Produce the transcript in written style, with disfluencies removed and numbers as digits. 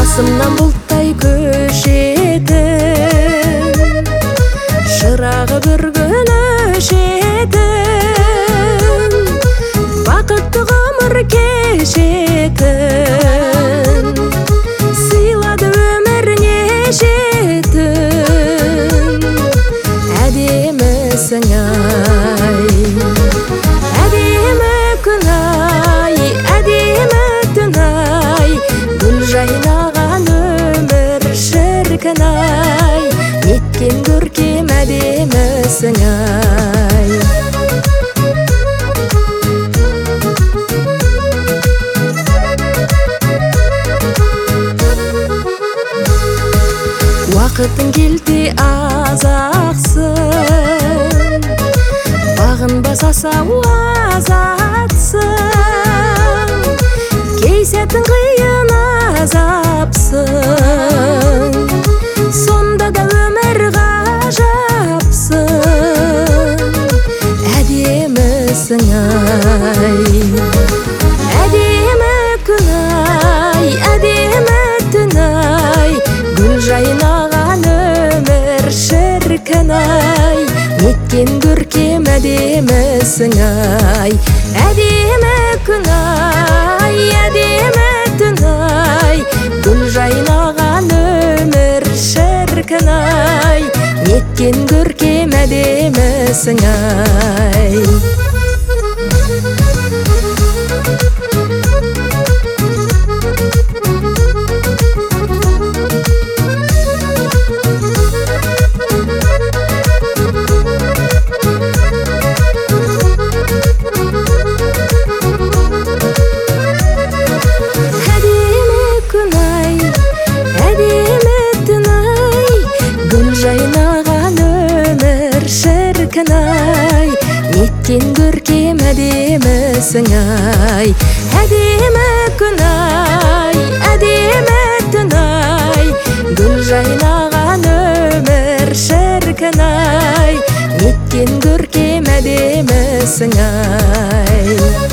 басымнан бұлттай көшетін, шырағы бір күн өшетін, бақытты ғұмыр кешетін, сыйлады өмір нешетін. Әдемісің ай, әдемі күн ай, әдемі түн ай, гүл жайнаған өмір шіркін ай, неткен көркем әдемісің ай. Уақытың келте азақсың, бағын басаса азатсың, кей сәтің қиын азапсың, сонда да өмір ғажапсың. Әдемісің ай, әдемі күн ай, әдемі түн ай, гүл жайнаған өмір шіркін ай, неткен көркем әдемісің ай. Әдемі күн ай, әдемі түн ай, гүл жайнаған өмір шіркін ай, неткен көркем әдемісің ай. Жайнаған өмір шіркін ай, неткен көркем әдемісің ай. Әдемі күн ай, әдемі түн ай, гүл жайнаған өмір шіркін ай, неткен көркем әдемісің ай.